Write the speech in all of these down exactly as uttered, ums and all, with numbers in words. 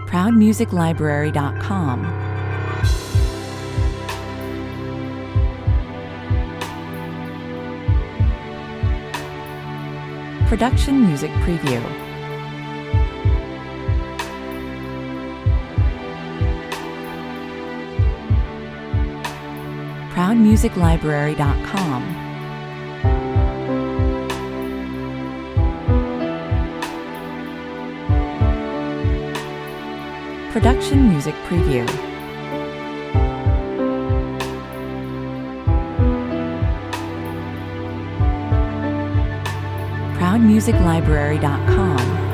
proud music library dot com. Production Music Preview. proud music library dot com. Production Music Preview. proud music library dot com.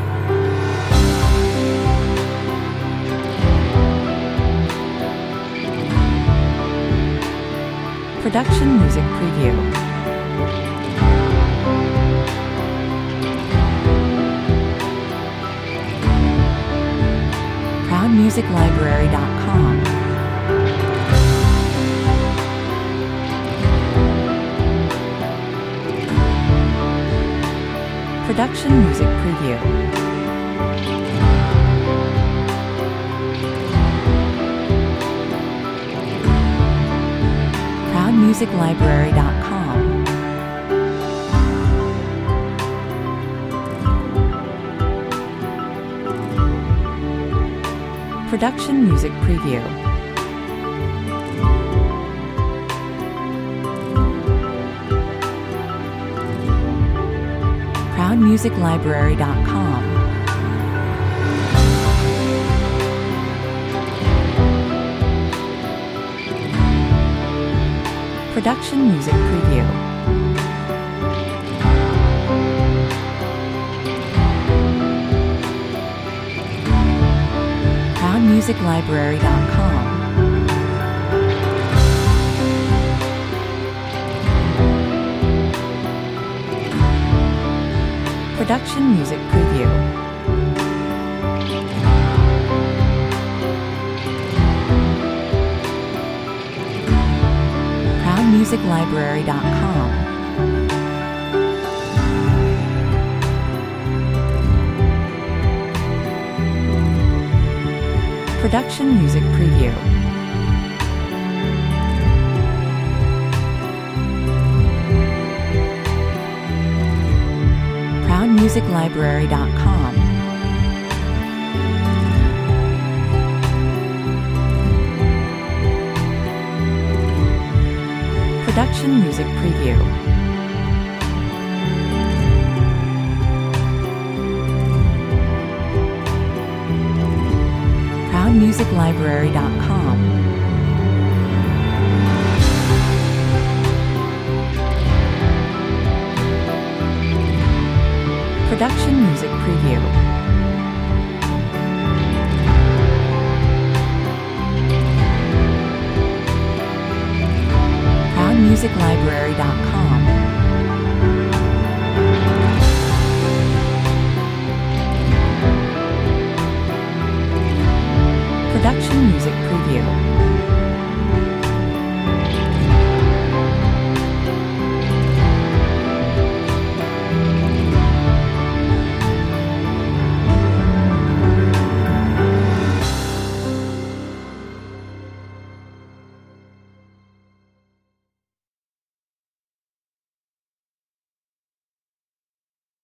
Production Music Preview. proud music library dot com. Production Music Preview. proud music library dot com. Production Music Preview. proud music library dot com. Production Music Preview. proud music library dot com. Production Music Preview. proud music library dot com. Production Music Preview. proud music library dot com. Production Music Preview. proud music library dot com. Production Music Preview. proud music library dot com.